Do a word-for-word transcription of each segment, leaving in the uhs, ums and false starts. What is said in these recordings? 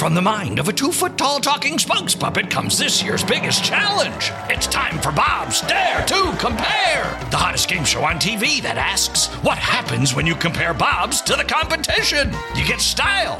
from the mind of a two-foot-tall talking spokes puppet comes this year's biggest challenge. It's time for Bob's Dare to Compare, the hottest game show on T V that asks, what happens when you compare Bobs to the competition? You get style.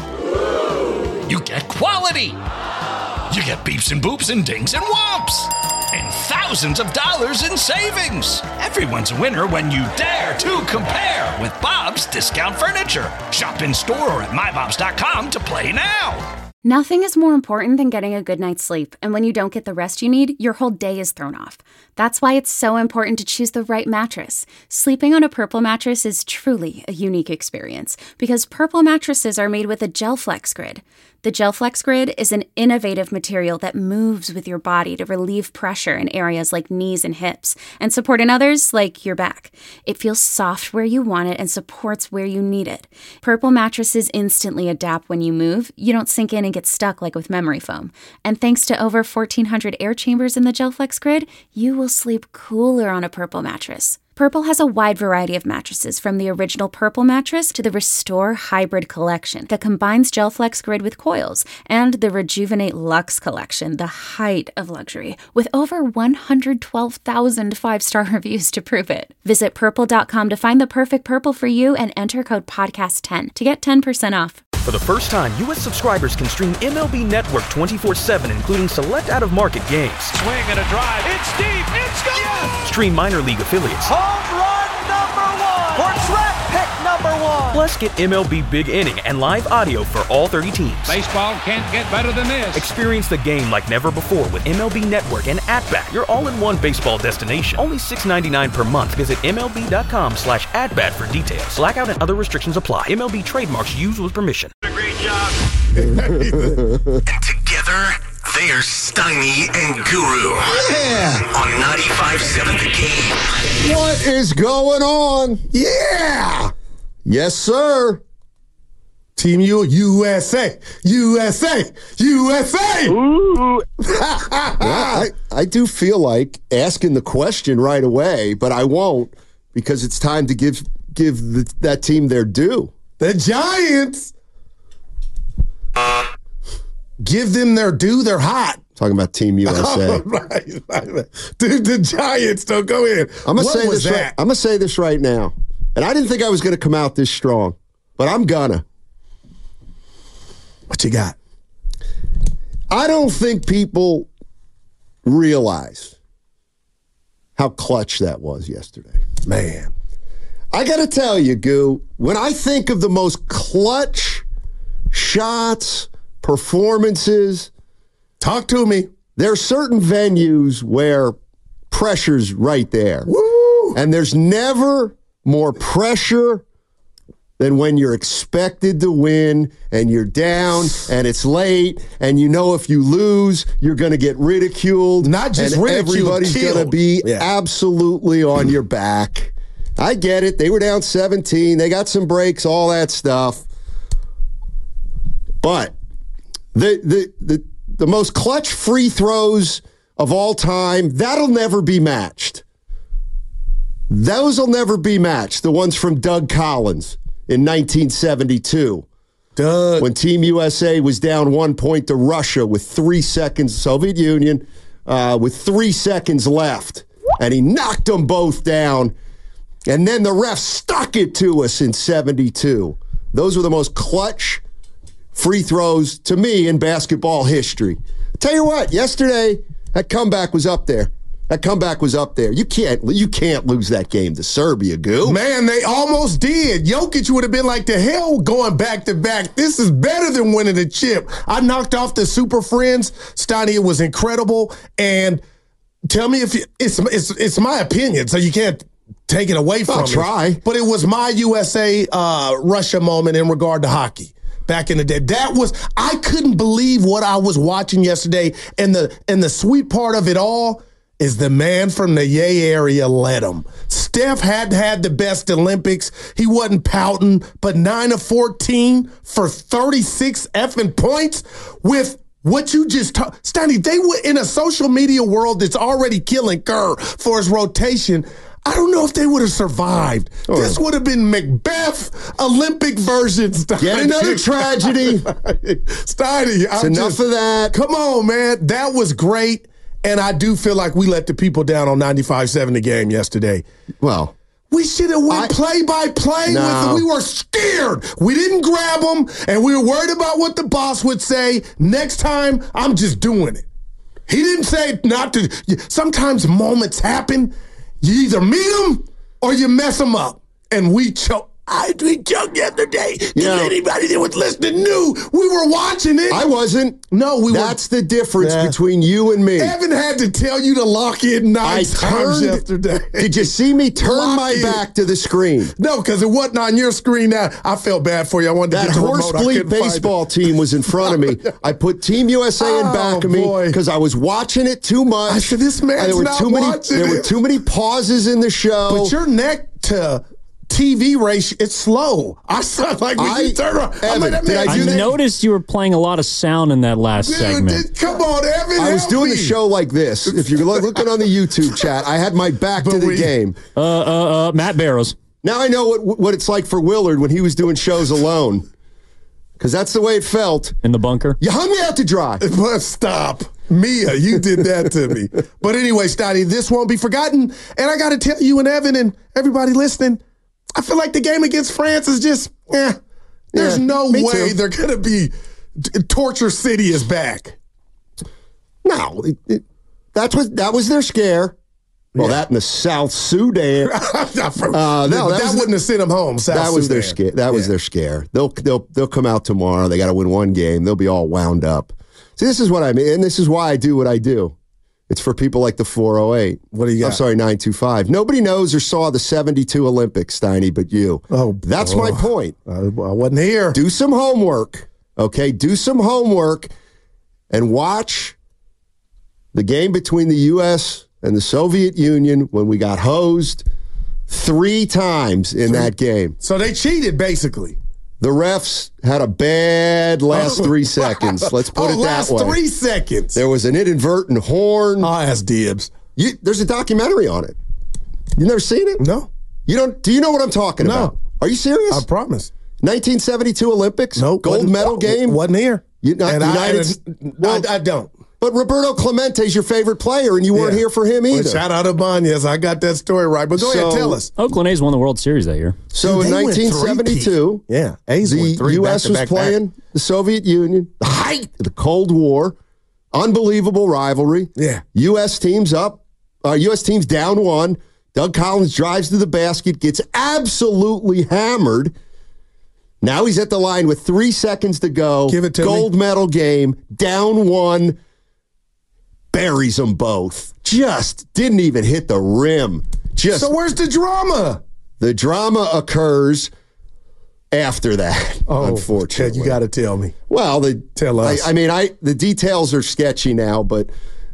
You get quality. You get beeps and boops and dings and whomps. And thousands of dollars in savings. Everyone's a winner when you dare to compare with Bob's Discount Furniture. Shop in store or at my bobs dot com to play now. Nothing is more important than getting a good night's sleep, and when you don't get the rest you need, your whole day is thrown off. That's why it's so important to choose the right mattress. Sleeping on a Purple mattress is truly a unique experience, because Purple mattresses are made with a GelFlex Grid. The GelFlex Grid is an innovative material that moves with your body to relieve pressure in areas like knees and hips, and support in others like your back. It feels soft where you want it and supports where you need it. Purple mattresses instantly adapt when you move. You don't sink in and get stuck like with memory foam. And thanks to over fourteen hundred air chambers in the GelFlex Grid, you will sleep cooler on a Purple mattress. Purple has a wide variety of mattresses, from the original Purple mattress to the Restore Hybrid collection that combines GelFlex Grid with coils, and the Rejuvenate Luxe collection, the height of luxury, with over one hundred twelve thousand five-star reviews to prove it. Visit purple dot com to find the perfect Purple for you and enter code podcast ten to get ten percent off. For the first time, U S subscribers can stream M L B Network twenty-four seven, including select out-of-market games. Swing and a drive. It's deep. It's gone. Yes! Stream minor league affiliates. Home run number one. Or draft pick number one. Plus, get M L B Big Inning and live audio for all thirty teams. Baseball can't get better than this. Experience the game like never before with M L B Network and At-Bat, your all-in-one baseball destination. Only six dollars and ninety-nine cents per month. Visit M L B dot com slash at-bat for details. Blackout and other restrictions apply. M L B trademarks used with permission. Great job. And together, they are Steiny and Guru. Yeah. On ninety-five point seven The Game. What is going on? Yeah. Yes, sir. Team U, USA, USA, USA. Ooh. well, I, I do feel like asking the question right away, but I won't, because it's time to give give the, that team their due. The Giants. Give them their due. They're hot. Talking about Team U S A. Oh, right, right. Dude, the Giants, don't go in. I'm gonna say this. Right, I'm gonna say this right now, and I didn't think I was gonna come out this strong, but I'm gonna. What you got? I don't think people realize how clutch that was yesterday. Man, I got to tell you, Goo, when I think of the most clutch shots, performances, talk to me. There are certain venues where pressure's right there. Woo! And there's never more pressure than when you're expected to win and you're down and it's late and you know if you lose, you're going to get ridiculed. Not just and ridiculed, everybody's going to be yeah. absolutely on your back. I get it. They were down seventeen. They got some breaks, all that stuff. But the the the, the most clutch free throws of all time, that'll never be matched. Those will never be matched. The ones from Doug Collins in nineteen seventy-two. Doug. When Team U S A was down one point to Russia with three seconds, Soviet Union, uh, with three seconds left. And he knocked them both down. And then the ref stuck it to us in seventy-two. Those were the most clutch free throws, to me, in basketball history. Tell you what, yesterday, that comeback was up there. That comeback was up there. You can't you can't lose that game to Serbia, Goo. Man, they almost did. Jokic would have been like, the hell going back to back. This is better than winning the chip. I knocked off the Super Friends. Steiny, it was incredible. And tell me if you, it's it's it's my opinion, so you can't take it away from I'll me. Try. But it was my U S A uh, Russia moment in regard to hockey. Back in the day, that was I couldn't believe what I was watching yesterday. And the and the sweet part of it all is the man from the Yay area led him. Steph had had the best Olympics. He wasn't pouting, but nine of fourteen for thirty-six effing points with what you just talked. Steiny, they were in a social media world that's already killing Kerr for his rotation. I don't know if they would have survived. Oh. This would have been Macbeth Olympic version. Steiny. Yet another tragedy. Steiny. It's enough just, of that. Come on, man. That was great. And I do feel like we let the people down on ninety-five seven the game yesterday. Well, we should have went play by play with them. We were scared. We didn't grab them, and we were worried about what the boss would say. Next time, I'm just doing it. He didn't say not to. Sometimes moments happen. You either meet them or you mess them up. And we choked. I we choked yesterday. Yeah. Anybody that was listening knew we were watching it. I wasn't. No, we That's were. the difference yeah. between you and me. Evan had to tell you to lock in nine I times turned, yesterday. Did you see me turn lock my in. back to the screen? No, because it wasn't on your screen. Now I felt bad for you. I wanted that to get the horse remote. bleep baseball team was in front of me. I put Team U S A oh, in back of me because I was watching it too much. I said, "This man's there were not too many, watching There it. were too many pauses in the show." But your neck to T V ratio, it's slow. I sound like when I, you turn around. Evan, like, did I, I noticed you were playing a lot of sound in that last Dude, segment. Dude, come on, Evan. I was help doing me. the show like this. If you're looking on the YouTube chat, I had my back but to the we, game. Uh, uh, uh, Matt Barrows. Now I know what what it's like for Willard when he was doing shows alone. Because that's the way it felt. In the bunker? You hung me out to dry. But stop. Mia, you did that to me. But anyway, Stoddy, this won't be forgotten. And I got to tell you and Evan and everybody listening, I feel like the game against France is just, eh. There's yeah, no way too. they're going to be, Torture City is back. No, it, it, that's what, that was their scare. Well, yeah. that in the South Sudan. uh, no, that, that wouldn't the, have sent them home. South that was Sudan. their scare. That yeah. was their scare. They'll they'll they'll come out tomorrow. They got to win one game. They'll be all wound up. See, this is what I mean, and this is why I do what I do. It's for people like the four oh eight. What do you got? I'm sorry, nine two five. Nobody knows or saw the seventy-two Olympics, Steiny, but you. Oh, that's oh. my point. I, I wasn't here. Do some homework, okay? Do some homework, and watch the game between the U S and the Soviet Union when we got hosed three times in three. that game. So they cheated, basically. The refs had a bad last three seconds. Let's put oh, it that last way. Last three seconds. There was an inadvertent horn. I'll ask Dibbs. You, there's a documentary on it. You never seen it? No. You don't? Do you know what I'm talking no. about? Are you serious? I promise. nineteen seventy-two Olympics? Nope. Gold medal game? Wasn't here. You, not, and United, I, and well, I, I don't. But Roberto Clemente's your favorite player, and you weren't yeah. here for him either. Well, shout out to Banez. I got that story right. But go so, ahead, tell us. Oakland A's won the World Series that year. So Dude, in nineteen seventy-two, yeah, A's the won three U S back was back playing back. the Soviet Union, the height of the Cold War, unbelievable rivalry. Yeah. U S teams up, uh, U S teams down one. Doug Collins drives to the basket, gets absolutely hammered. Now he's at the line with three seconds to go. Give it to Gold me. medal game, down one. Buries them both. Just didn't even hit the rim. Just So where's the drama? The drama occurs after that, oh, unfortunately. Ted, you got to tell me. Well, the, tell us. I, I mean, I the details are sketchy now, but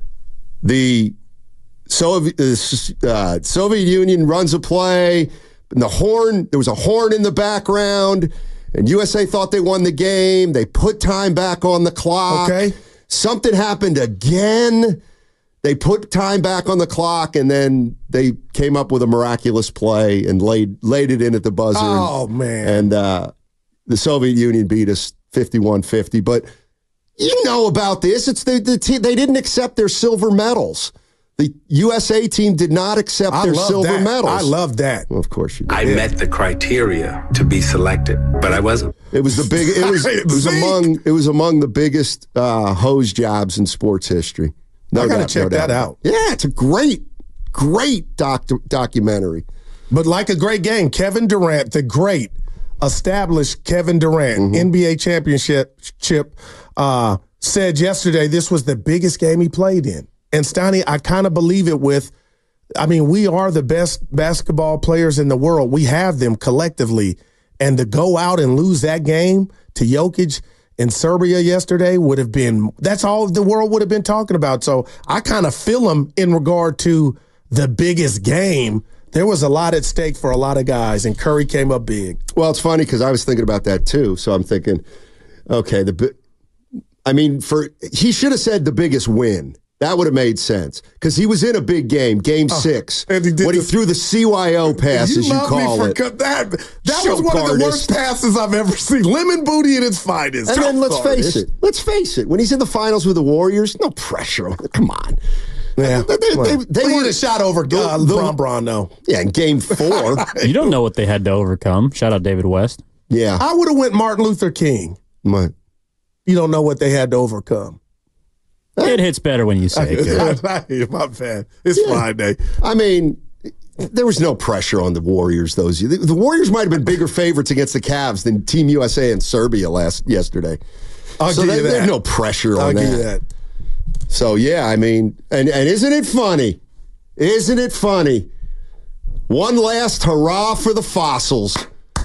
the Soviet, uh, Soviet Union runs a play, and the horn, there was a horn in the background, and U S A thought they won the game. They put time back on the clock. Okay. Something happened again. They put time back on the clock, and then they came up with a miraculous play and laid laid it in at the buzzer. Oh, and, man. And uh, the Soviet Union beat us fifty-one fifty. But you know about this. It's the, the te- They didn't accept their silver medals. The U S A team did not accept I their love silver that. medals. I love that. Well, of course you did. I met the criteria to be selected, but I wasn't. It was the big. It was. It was among. It was among the biggest uh, hose jobs in sports history. No I gotta doubt, check no that doubt. out. Yeah, it's a great, great doc- documentary. But like a great game, Kevin Durant, the great established Kevin Durant, mm-hmm. N B A championship chip, uh, said yesterday this was the biggest game he played in. And Steiny, I kind of believe it with, I mean, we are the best basketball players in the world. We have them collectively. And to go out and lose that game to Jokic in Serbia yesterday would have been, that's all the world would have been talking about. So I kind of feel him in regard to the biggest game. There was a lot at stake for a lot of guys, and Curry came up big. Well, it's funny because I was thinking about that too. So I'm thinking, okay, the I mean, for he should have said the biggest win. That would have made sense because he was in a big game, game oh, six, and he did when this, he threw the C Y O pass, you as you love call me for it. Co- that that was one of the worst passes I've ever seen. Lemon booty at its finest. And then let's face it. Let's face it. When he's in the finals with the Warriors, no pressure on him. Come on. Yeah, they, they, they, they would have shot over uh, the, Bron Bron, though. Yeah, in game four. You don't know what they had to overcome. Shout out David West. Yeah. I would have went Martin Luther King. What? You don't know what they had to overcome. It hits better when you say it. My bad. It's yeah. fine, day. I mean, there was no pressure on the Warriors those years. The Warriors might have been bigger favorites against the Cavs than Team U S A and Serbia last yesterday. I'll so give they, you that. There's no pressure I'll on give that. You that. So, yeah, I mean, and, and isn't it funny? Isn't it funny? One last hurrah for the fossils.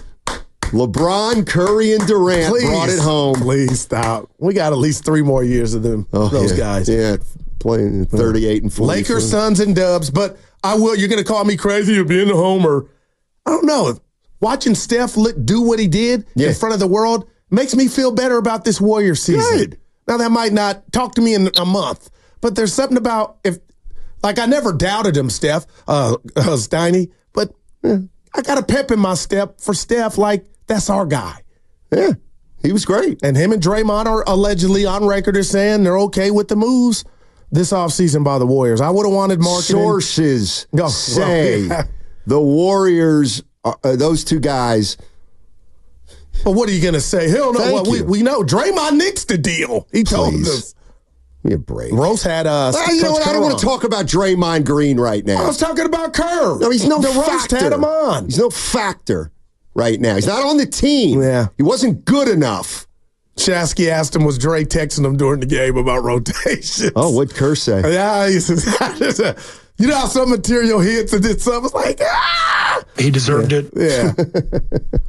LeBron, Curry, and Durant please, brought it home. Please stop. We got at least three more years of them, oh, those yeah, guys. Yeah, playing thirty-eight and forty. Lakers, Suns, and Dubs. But I will. You're going to call me crazy for being a homer. I don't know. Watching Steph do what he did yeah. in front of the world makes me feel better about this Warriors season. Good. Now, that might not talk to me in a month, but there's something about if, like, I never doubted him, Steph, uh, uh, Steiny, but eh, I got a pep in my step for Steph, like, that's our guy. Yeah, he was great. And him and Draymond are allegedly on record as saying they're okay with the moves this offseason by the Warriors. I would have wanted marketing. Sources oh, say well, yeah. the Warriors, are, uh, those two guys. Well, what are you going to say? Hell no. Well, we, we know Draymond nixed the deal. He told Please. us. Give me a break. Rose had uh, well, you know what? I don't want to talk about Draymond Green right now. I was talking about Kerr. No, he's no the factor. Rose had him on. He's no factor right now. He's not on the team. Yeah. He wasn't good enough. Shasky asked him, was Dre texting him during the game about rotations? Oh, what'd Kerr say? Yeah, he says, you know how some material hits and then some was like, ah! He deserved yeah. it. Yeah.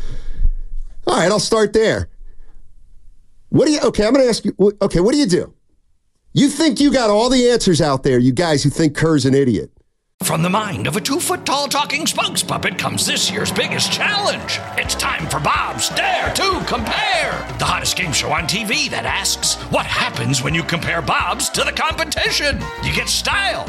All right, I'll start there. What do you, okay, I'm going to ask you, okay, what do you do? You think you got all the answers out there, you guys who think Kerr's an idiot. From the mind of a two-foot-tall talking spokes puppet comes this year's biggest challenge. It's time for Bob's Dare to Compare, the hottest game show on T V that asks, what happens when you compare Bob's to the competition? You get style.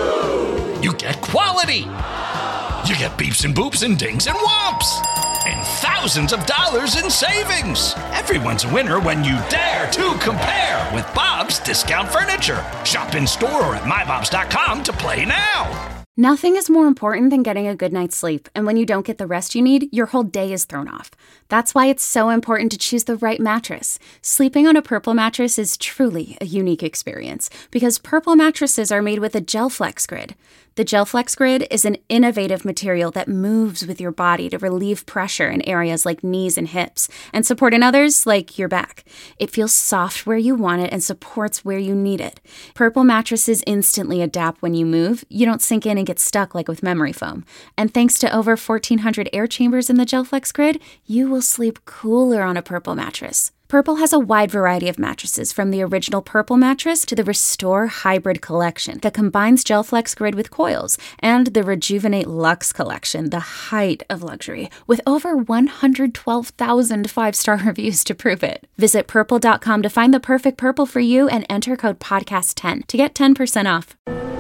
You get quality. You get beeps and boops and dings and whomps. And thousands of dollars in savings. Everyone's a winner when you dare to compare with Bob's Discount Furniture. Shop in store or at my bobs dot com to play now. Nothing is more important than getting a good night's sleep, and when you don't get the rest you need, your whole day is thrown off. That's why it's so important to choose the right mattress. Sleeping on a Purple mattress is truly a unique experience, because Purple mattresses are made with a GelFlex Grid. The GelFlex Grid is an innovative material that moves with your body to relieve pressure in areas like knees and hips, and support in others like your back. It feels soft where you want it and supports where you need it. Purple mattresses instantly adapt when you move. You don't sink in and get stuck like with memory foam. And thanks to over fourteen hundred air chambers in the GelFlex Grid, you will sleep cooler on a Purple mattress. Purple has a wide variety of mattresses, from the original Purple mattress to the Restore Hybrid collection that combines GelFlex Grid with coils, and the Rejuvenate Luxe collection, the height of luxury, with over one hundred twelve thousand five-star reviews to prove it. Visit purple dot com to find the perfect Purple for you and enter code podcast ten to get ten percent off.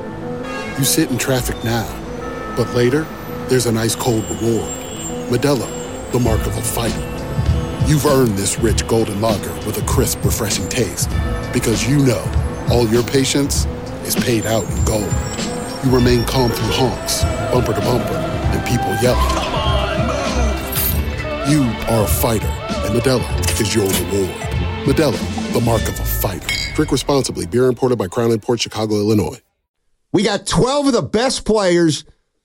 You sit in traffic now, but later, there's an ice-cold reward. Modelo, the mark of a fighter. You've earned this rich golden lager with a crisp, refreshing taste. Because you know, all your patience is paid out in gold. You remain calm through honks, bumper to bumper, and people yelling. Come on, move! You are a fighter, and Modelo is your reward. Modelo, the mark of a fighter. Drink responsibly. Beer imported by Crown Imports, Chicago, Illinois. We got twelve of the best players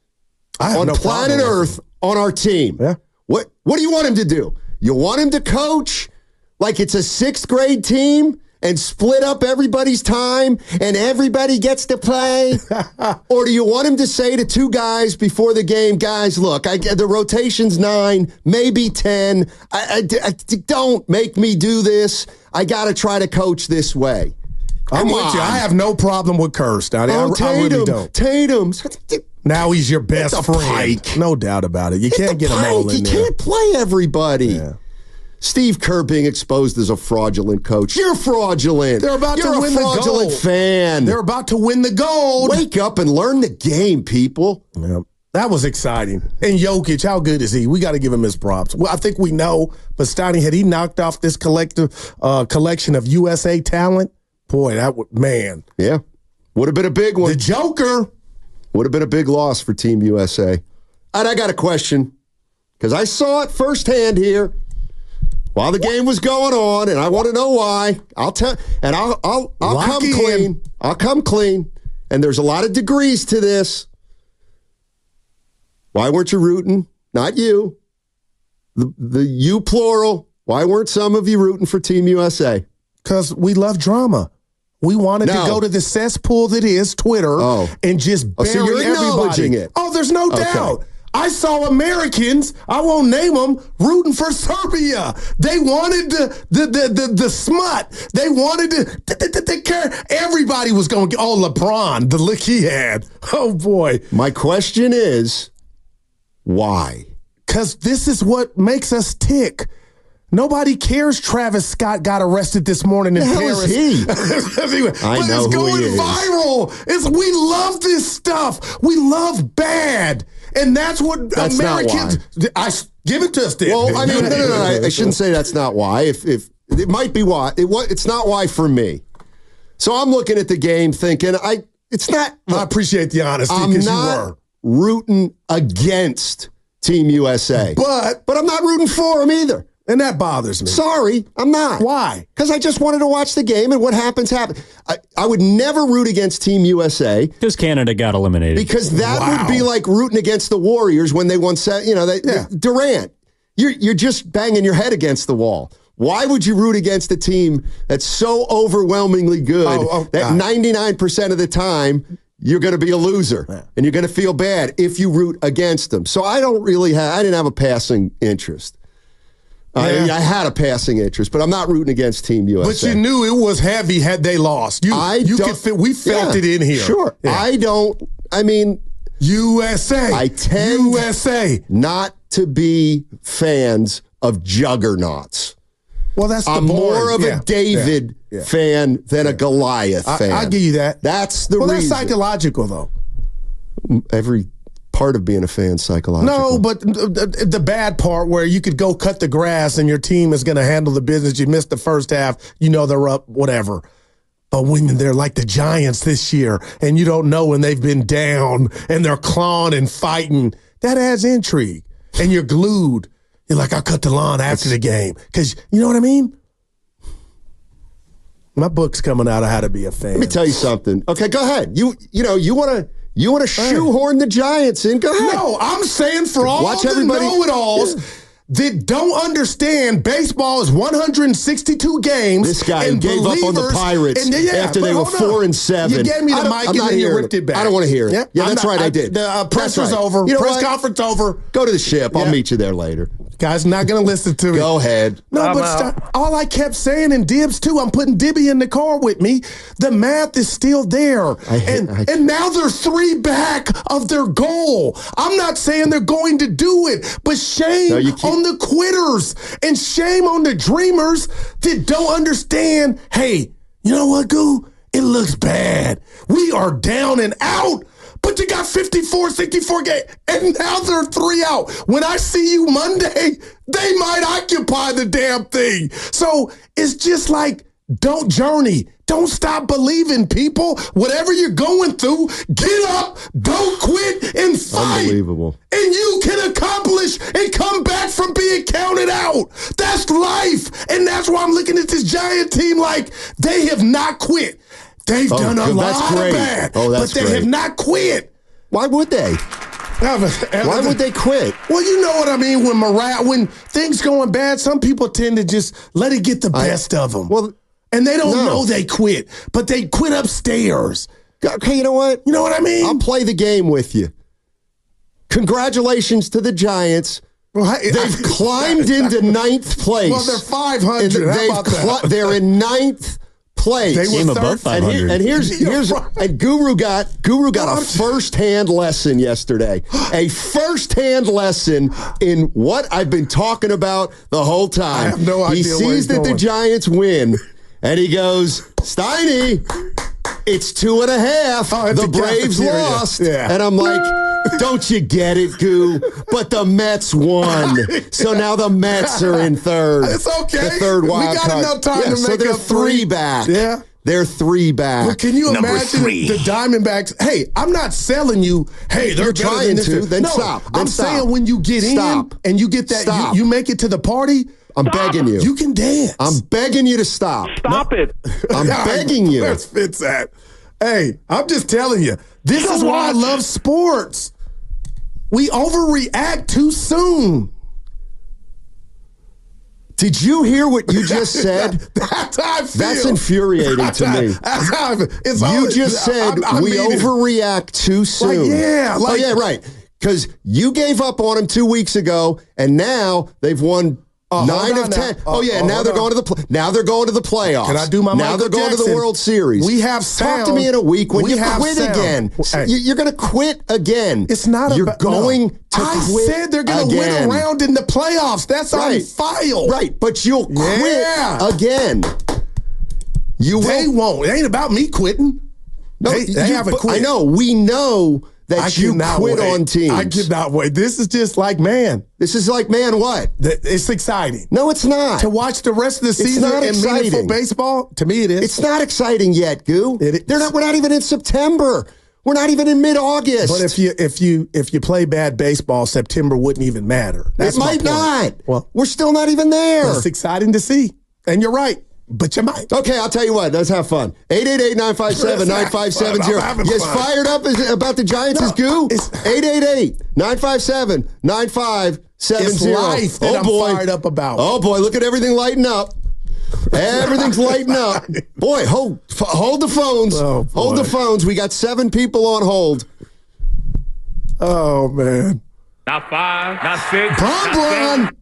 on no planet Earth on our team. Yeah. What What do you want him to do? You want him to coach like it's a sixth grade team and split up everybody's time and everybody gets to play? Or do you want him to say to two guys before the game, guys, look, I, the rotation's nine, maybe ten. I, I, I, don't make me do this. I got to try to coach this way. I'm Come with on. you. I have no problem with Kerr, Stoney. Oh, I, Tatum, I really don't. Tatum. Now he's your best It's a friend. pike. No doubt about it. You It's can't a get them all pike. in You there. can't play everybody. Yeah. Steve Kerr being exposed as a fraudulent coach. You're fraudulent. They're about You're to win a fraudulent the gold. fan. They're about to win the gold. Wake up and learn the game, people. Yep. That was exciting. And Jokic, how good is he? We got to give him his props. Well, I think we know, but Steiny, had he knocked off this collective uh, collection of U S A talent, boy, that would, man. Yeah. Would have been a big one. The Joker. Would have been a big loss for Team U S A. And I got a question, because I saw it firsthand here while the game was going on, and I want to know why. I'll tell, and I'll I'll I'll Lock come in. clean. I'll come clean. And there's a lot of degrees to this. Why weren't you rooting? Not you. The the you plural. Why weren't some of you rooting for Team U S A? Because we love drama. We wanted No. to go to the cesspool that is Twitter Oh. and just bury Oh, so you're acknowledging everybody. it. Oh, there's no Okay. doubt. I saw Americans, I won't name them, rooting for Serbia. They wanted the the the the, the smut. They wanted to th- th- th- th- care. Everybody was going to get, oh, LeBron, the look he had. Oh, boy. My question is, why? Because this is what makes us tick. Nobody cares Travis Scott got arrested this morning in The hell Paris. is he? Anyway, I but know it's who going he is. viral. It's, we love this stuff. We love bad. And that's what That's not Americans... I, give it to us, then. Well, I mean, no, no, no, no. I, I shouldn't say that's not why. If if it might be why, it wa- it's not why for me. So I'm looking at the game thinking, I it's not. I appreciate the honesty I'm because you not were. rooting against Team U S A, But... but I'm not rooting for them either. And that bothers me. Sorry, I'm not. Why? Because I just wanted to watch the game, and what happens happens. I, I would never root against Team U S A Because Canada got eliminated. because that Wow. would be like rooting against the Warriors when they won. Se- you know, they, Yeah. Durant. You're you're just banging your head against the wall. Why would you root against a team that's so overwhelmingly good Oh, oh, that God. ninety-nine percent of the time you're going to be a loser and you're going to feel bad if you root against them? So I don't really have. I didn't have a passing interest. I, Yeah. mean, I had a passing interest, but I'm not rooting against Team U S A. But you knew it was heavy had they lost. You, I you don't- could fit, we felt Yeah, it in here. Sure. Yeah. I don't. I mean, U S A. I tend- U S A. not to be fans of juggernauts. Well, that's the I'm boring. more of Yeah, a David yeah, yeah. fan than a Goliath I, fan. I'll give you that. That's the well, reason. that's psychological, though. Every part of being a fan is psychological. No, but the, the bad part where you could go cut the grass and your team is going to handle the business. You missed the first half. You know they're up, whatever. But when they're like the Giants this year and you don't know when they've been down and they're clawing and fighting, that adds intrigue. And you're glued. You're like, I'll cut the lawn after the game. Because, you know what I mean? My book's coming out of how to be a fan. Let me tell you something. Okay, go ahead. You you know you want to you want to shoehorn the Giants in. Go ahead. No, I'm saying for all Watch the everybody- know-it-alls Yeah. that don't understand baseball is one hundred sixty-two games. This guy and gave up on the believers- Pirates and yeah, after but they were hold on. four and seven. You gave me I the don't- mic I'm and not then you hearing ripped it. it back. I don't wanna hear it. Yeah, Yeah, I'm that's not- right, I did. The uh, press That's was right. over. You know Press what? conference over. Go to the ship. I'll Yeah. meet you there later. Guy's not going to listen to me. Go ahead. No, I'm but out. st- all I kept saying, and Dibs too, I'm putting Dibby in the car with me. The math is still there. I- and, I- and now they're three back of their goal. I'm not saying they're going to do it, but shame No, you keep- on the quitters and shame on the dreamers that don't understand, hey, you know what, Goo? It looks bad. We are down and out. But you got fifty-four, sixty-four games, and now they're three out. When I see you Monday, they might occupy the damn thing. So it's just like, don't journey. Don't stop believing, people. Whatever you're going through, get up, don't quit, and fight. Unbelievable. And you can accomplish and come back from being counted out. That's life. And that's why I'm looking at this Giant team like they have not quit. They've Oh, done a good. lot That's of great. bad, Oh, that's but they great. have not quit. Why would they? Why would they quit? Well, you know what I mean. When morale, when things going bad, some people tend to just let it get the I- best of them. Well, and they don't no. know they quit, but they quit upstairs. Okay, you know what? You know what I mean? I'll play the game with you. Congratulations to the Giants. Well, I- They've I- climbed into ninth place. Well, they're five hundred. And How they've about that? cli- they're in ninth plays. They Game above five and, hundred. here, and here's here's and Guru got Guru got a first-hand lesson yesterday. A first-hand lesson in what I've been talking about the whole time. I have no idea He where sees he's that going. the Giants win, and he goes, Steiny, it's two and a half. Oh, it's the a Braves cafeteria. lost. Yeah. And I'm like, don't you get it, Goo? But the Mets won. So now the Mets are in third. It's okay. The third wild We got card. enough time yeah, to so make they're up three three. back. Yeah. They're three back. But can you Number imagine three. the Diamondbacks? Hey, I'm not selling you, hey, they're You're better trying than this. to, then no, stop. Then I'm stop. saying when you get Stop. in and you get that, Stop. you, you make it to the party, I'm begging you. you can dance. I'm begging you to stop. Stop it. I'm begging you. Where's Fitz at? Hey, I'm just telling you. This is why I love sports. We overreact too soon. Did you hear what you just said? That's how I feel. That's infuriating That's to how- me. That's how I feel. It's You always- just said I- I we mean it. overreact too soon. yeah, like- oh, yeah, right. Because you gave up on them two weeks ago, and now they've won Uh, hold nine on of now. ten. Uh, oh yeah, uh, now hold they're on. going to the pl- now they're going to the playoffs. Can I do my Now Michael they're going to Jackson? the World Series. We have Talk to sound. me in a week when We you have quit sound. again. Hey. You- You're going to quit again. It's not You're about, going no. to I quit said they're going to again. win around in the playoffs. That's Right. on file. Right, but you'll quit Yeah. again. You They will. won't. It ain't about me quitting. No, they they you- haven't but quit. I know. We know that I you cannot quit wait. on teams. I cannot wait. This is just like, man, This is like, man, what? th- it's exciting. No, it's not. To watch the rest of the It's season not in meaningful exciting. baseball, to me it is. It's not exciting yet, Goo. It is. They're not. We're not even in September. We're not even in mid-August. But if you if you if you play bad baseball, September wouldn't even matter. That's it my might point. not. Well, we're still not even there. it's exciting to see, and you're right. But you might. Okay, I'll tell you what. Let's have fun. eight eight eight, nine five seven, nine five seven zero. I'm having You as fun. fired up as, about the Giants No, as Goo? it's- eight eight eight, nine five seven, nine five seven zero. It's life that oh, I'm boy. fired up about. Oh, boy. Look at everything lighting up. Everything's lighting up. Boy, hold, f- hold the phones. Oh, hold boy. the phones. We got seven people on hold. Oh man. Not five, not six. Bron, not Bron. seven.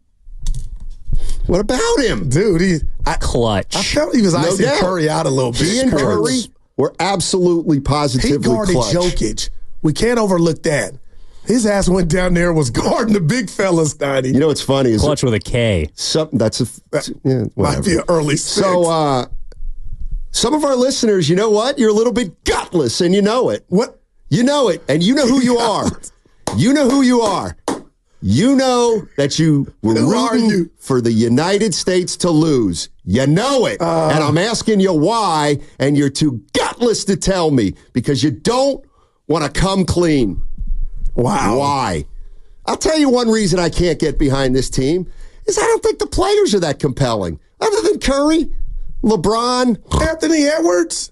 What about him? Dude, he I, Clutch. I felt he was No icing doubt. Curry out a little bit. He and Sports. Curry were absolutely He positively guarded clutch. Jokic. We can't overlook that. His ass went down there and was guarding the big fellas, Steiny. You know what's funny is Clutch with a K. something that's a yeah, Might whatever. be an early six. So uh, some of our listeners, you know what? You're a little bit gutless, and you know it. what? You know it, and you know who you are. You know who you are. You know that you were Who are rooting you? for the United States to lose. You know it. Uh. and I'm asking you why, and you're too gutless to tell me because you don't want to come clean. Wow. Why? I'll tell you one reason I can't get behind this team is I don't think the players are that compelling. Other than Curry, LeBron. Anthony Edwards?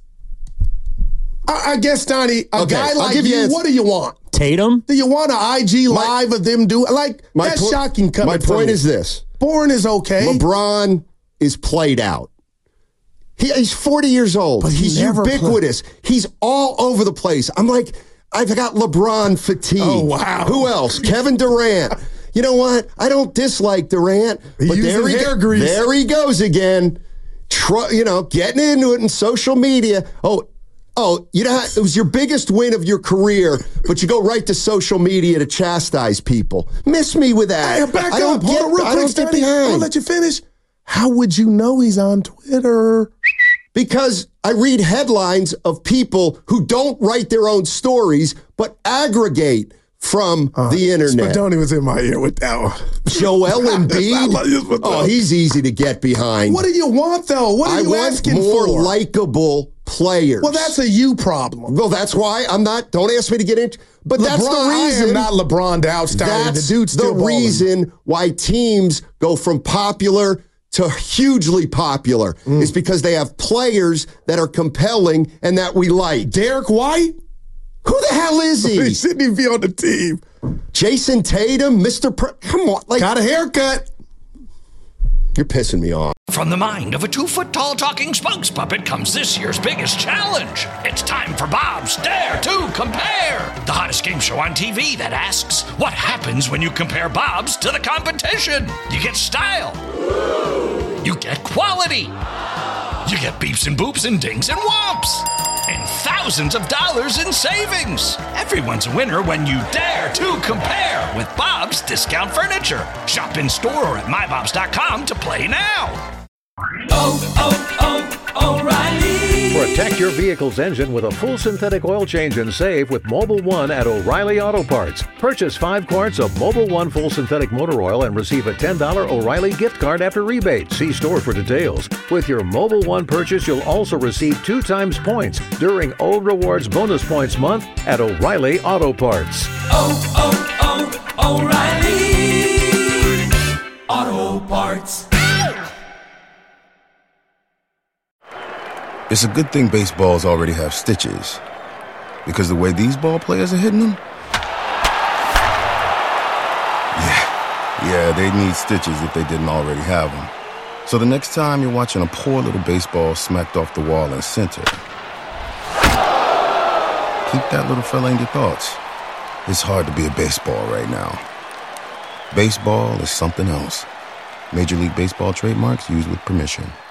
I, I guess, Steiny, a Okay, guy I'll like give you you, ans- what do you want? Tatum? Do you want an I G My- live of them do like My that's po- shocking coming My from point you. is this. Bourne is okay. LeBron is played out. He, he's forty years old. But he he's never ubiquitous. He's all over the place. I'm like, I've got LeBron fatigue. Oh, wow. Who else? Kevin Durant. You know what? I don't dislike Durant, He but using there he, hair grease. there he goes again. Tr- you know, getting into it in social media. Oh, oh, you know, it was your biggest win of your career, but you go right to social media to chastise people. Miss me with that. Hey, back I don't up. Hold get, on real I quick, don't get Steiny. I'm behind. gonna let you finish. How would you know he's on Twitter? Because I read headlines of people who don't write their own stories, but aggregate from Uh, the internet. Spadoni was in my ear with that one. Joel I love you, Embiid. Spadoni. Oh, he's easy to get behind. What do you want, though? What are I you want asking more for? likable players. Well, that's a you problem. Well, that's why I'm not. Don't ask me to get into. But LeBron, that's the reason. I am not LeBron Dowstein. That's the dude's still the balling. reason why teams go from popular to hugely popular Mm. is because they have players that are compelling and that we like. Derek White? Who the hell is He he? shouldn't even be on the team. Jason Tatum, Mister Pre- Come on, like Got a haircut. you're pissing me off. From the mind of a two-foot-tall talking spokes puppet comes this year's biggest challenge. It's time for Bob's Dare to Compare, the hottest game show on T V that asks, what happens when you compare Bob's to the competition? You get style. You get quality. You get beeps and boops and dings and whomps. And thousands of dollars in savings. Everyone's a winner when you dare to compare with Bob's Discount Furniture. Shop in store or at my bobs dot com to play now. Oh, oh, oh, O'Reilly. Protect your vehicle's engine with a full synthetic oil change and save with Mobil one at O'Reilly Auto Parts. Purchase five quarts of Mobil one full synthetic motor oil and receive a ten dollars O'Reilly gift card after rebate. See store for details. With your Mobil one purchase, you'll also receive two times points during O Rewards Bonus Points Month at O'Reilly Auto Parts. Oh, oh, oh, O'Reilly Auto Parts. It's a good thing baseballs already have stitches, because the way these ball players are hitting them, yeah, yeah, they need stitches if they didn't already have them. So the next time you're watching a poor little baseball smacked off the wall in center, keep that little fella in your thoughts. It's hard to be a baseball right now. Baseball is something else. Major League Baseball trademarks used with permission.